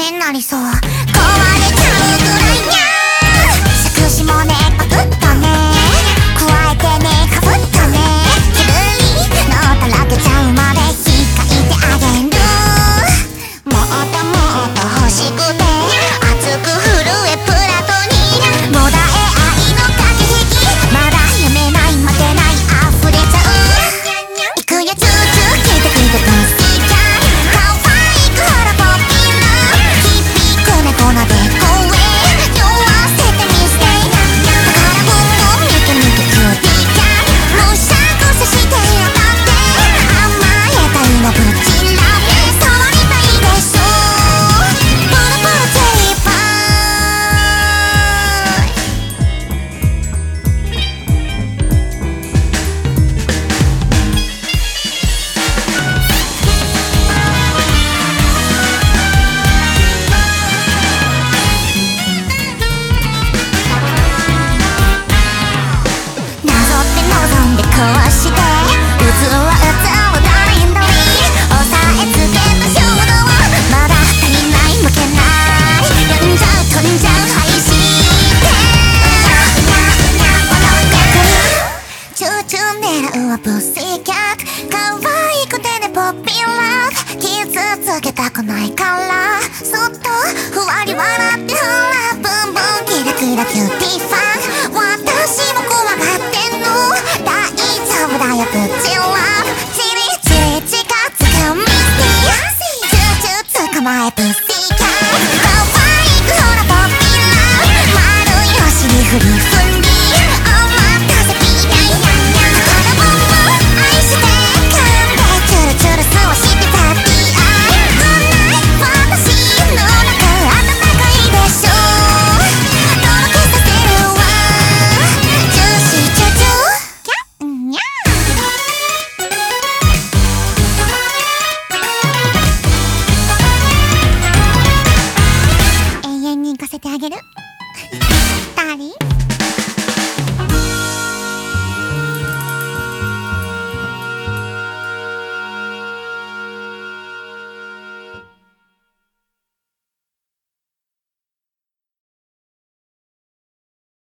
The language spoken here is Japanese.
メになりそう。壊れちゃうぐらいにゃー。杓子もねパクッとね加えてねかぶったね気分にのたらけちゃうまで引っかいてあげる。もっともっと欲しくて熱く震えプラトにもだえ愛の駆け引きまだやめない待てない溢れちゃう。いくよチューチュー聞いて聞いてプンスイちゃん可愛くほらポッピーラ響く猫なで声酔わせてみせてだからブンブンミュキミュキキューティーちゃんむしゃくさしてやったって甘えたいのぶちらめ触りたいでしょプルプルチェリーパなぞって望んでこうしてうつはダインドリー押さえつけた衝動はまだ足りない負けない呼んじゃう飛んじゃう配信ってチューチュー狙うはプッシーキャット可愛くてねポッピーラック傷つけたくないからそっとふわり笑ってほらブンブンキラキラキューティーファン私も怖がってんの大丈夫だよプチラブチリチリ近づくミスティチューチュー捕まえプッシー